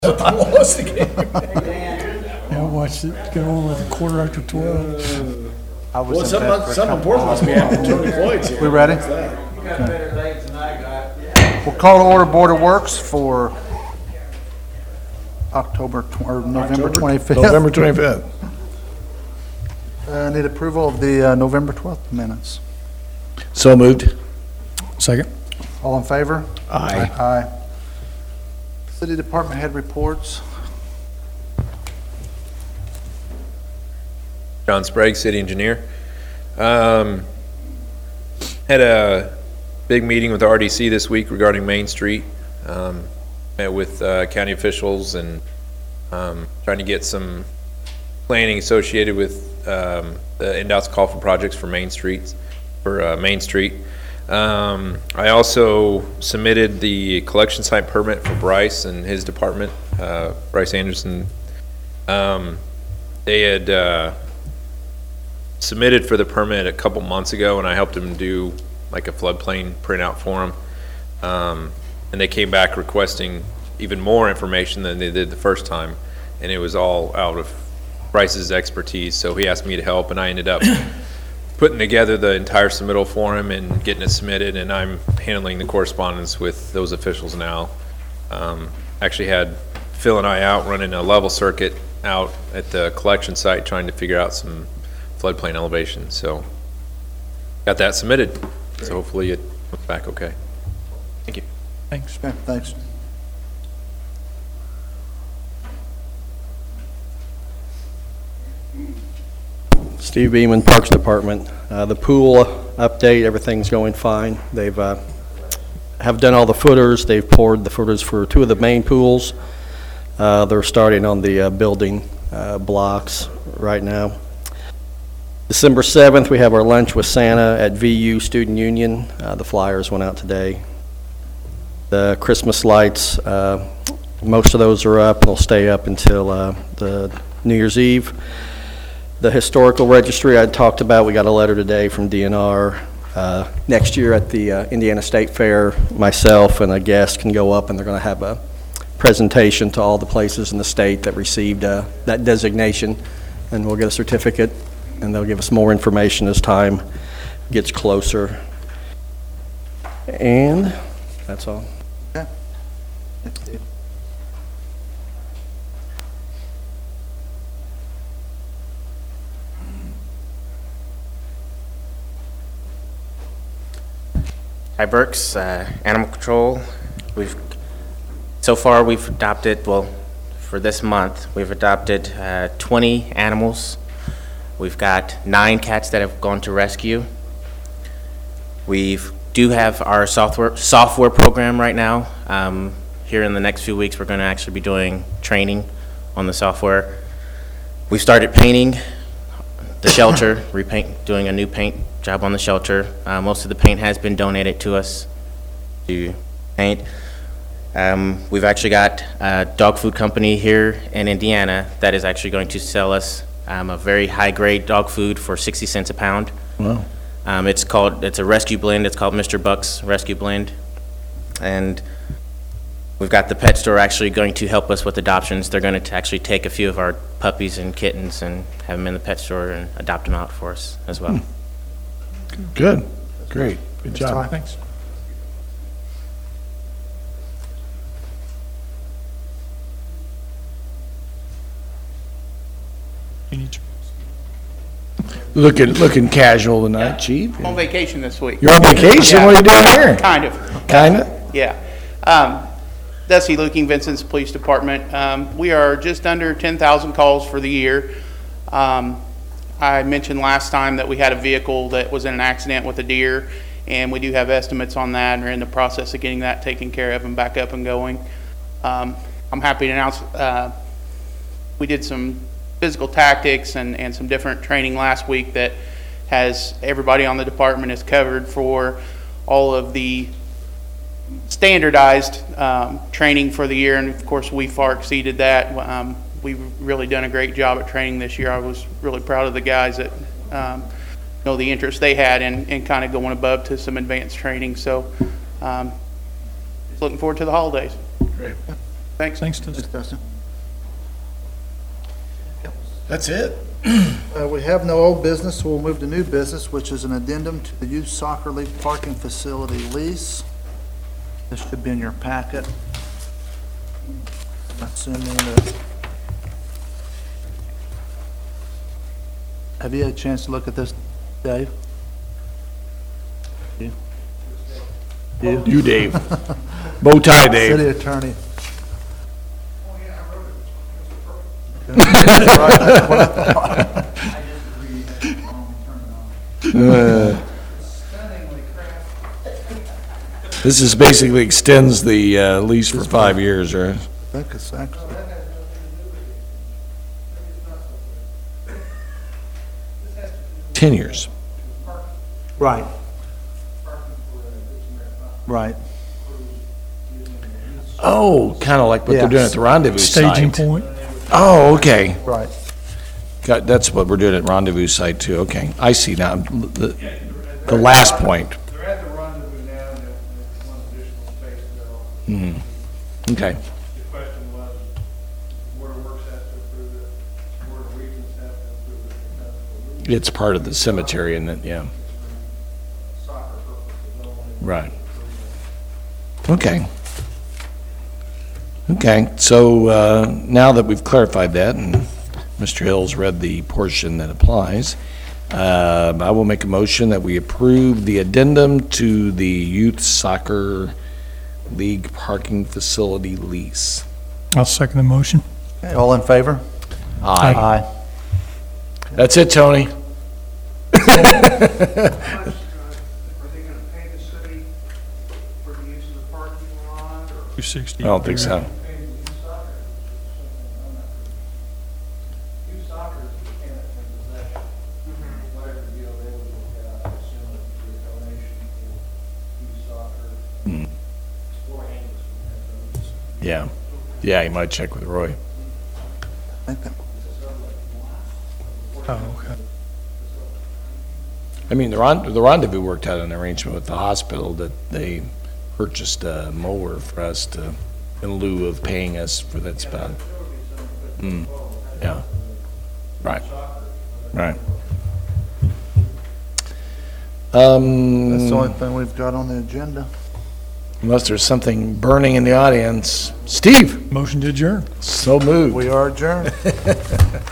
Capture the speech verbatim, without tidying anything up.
Lost the game. I watched it get on with a quarter after twelve. I was Well, in something, bed for a something couple important must be happening. Tony Floyd's here. We ready? What's that? You got better dates than I got. We'll call to order Board of Works for October, tw- or November twenty-fifth. November twenty-fifth. Uh, need approval of the uh, November twelfth minutes. So moved. Second. All in favor? Aye. Aye. City Department Head Reports. John Sprague, City Engineer. Um, had a big meeting with the R D C this week regarding Main Street. Um, met with uh, county officials and um, trying to get some planning associated with um, the N D O T's call for projects for Main Streets, for uh, Main Street. Um, I also submitted the collection site permit for Bryce and his department, uh, Bryce Anderson. Um, they had uh, submitted for the permit a couple months ago, and I helped them do like a floodplain printout for them. Um, and they came back requesting even more information than they did the first time, and it was all out of Bryce's expertise. So he asked me to help, and I ended up putting together the entire submittal for him and getting it submitted, and I'm handling the correspondence with those officials now. Um, actually had Phil and I out running a level circuit out at the collection site trying to figure out some floodplain elevation. So got that submitted. So hopefully it comes back okay. Thank you. Thanks. Okay, thanks. Steve Beeman, Parks Department. Uh, the pool update, everything's going fine. They've uh, have done all the footers. They've poured the footers for two of the main pools. Uh, they're starting on the uh, building uh, blocks right now. December seventh, we have our lunch with Santa at V U Student Union. Uh, the flyers went out today. The Christmas lights, uh, most of those are up. They'll stay up until uh, the New Year's Eve. The historical registry I talked about, we got a letter today from D N R. Uh, next year at the uh, Indiana State Fair, myself and a guest can go up, and they're going to have a presentation to all the places in the state that received uh, that designation, and we'll get a certificate, and they'll give us more information as time gets closer. And that's all. Okay. Thanks, Steve. Hi, Burks, uh, Animal Control. We've so far we've adopted, well, for this month we've adopted uh, twenty animals. We've got nine cats that have gone to rescue. We do have our software software program right now. Um, here in the next few weeks, we're going to actually be doing training on the software. We started painting the shelter, repaint, doing a new paint job on the shelter. Uh, most of the paint has been donated to us to paint. Um, we've actually got a dog food company here in Indiana that is actually going to sell us um, a very high-grade dog food for sixty cents a pound. Wow. Um, it's called, it's a rescue blend. It's called Mister Buck's Rescue Blend. And we've got the pet store actually going to help us with adoptions. They're going to actually take a few of our puppies and kittens and have them in the pet store and adopt them out for us as well. Hmm. Good. Great. Good Thanks, job. Ty. Thanks. You need to- Looking, looking casual tonight, Chief. On vacation this week. You're on vacation? Yeah. What are you doing here? Kind of, Kinda? yeah. Um, Dusty Luking, Vincent's Police Department. Um, we are just under ten thousand calls for the year. Um, I mentioned last time that we had a vehicle that was in an accident with a deer, and we do have estimates on that, and are in the process of getting that taken care of and back up and going. Um, I'm happy to announce uh, we did some physical tactics and, and some different training last week that has everybody on the department is covered for all of the standardized um, training for the year, and of course we far exceeded that. Um, we've really done a great job at training this year. I was really proud of the guys that um, know the interest they had in, in kind of going above to some advanced training. So um, looking forward to the holidays. Great. Thanks. Thanks, Dustin. Thanks, Dustin. That's it. Uh, we have no old business, so we'll move to new business, which is an addendum to the youth soccer league parking facility lease. This should be in your packet. Assuming that. Have you had a chance to look at this, Dave? You? You? You, Dave. Bow tie, Dave. City attorney. Uh, This is basically extends the uh, lease for five years, right? I think it's actually. Ten years. Right. Right. Oh, kind of like what they're doing at the rendezvous site. Staging point. Oh, okay. Right. Got, that's what we're doing at rendezvous site too. Okay, I see now. The, the last point. They're at the rendezvous now, and they they want additional space to go. Mhm. Okay. The question was, Board of Works has to approve it, Board of Regents has to approve it, and that's the It's part of the cemetery, and then yeah. soccer purposes only. Right. Okay. Okay. So uh, now that we've clarified that, and Mister Hill's read the portion that applies, uh, I will make a motion that we approve the addendum to the youth soccer league parking facility lease. I'll second the motion. Okay, all in favor? Aye. Aye. That's it, Tony. Are they gonna pay the city for the use of the parking lot, or? two sixty. I don't think so. Pay the youth soccer? Youth soccer is the tenant in possession. Whatever deal they would look at, I assume it would be a donation to youth soccer. Or Angus would have those. Yeah. Yeah, you might check with Roy. I think that- Oh, okay. I mean, the Rond- the Rendezvous worked out an arrangement with the hospital that they purchased a mower for us to, in lieu of paying us for that spot. Mm, yeah. Right. Right. Um, That's the only thing we've got on the agenda. unless there's something burning in the audience. Steve, Motion to adjourn. so moved. We are adjourned.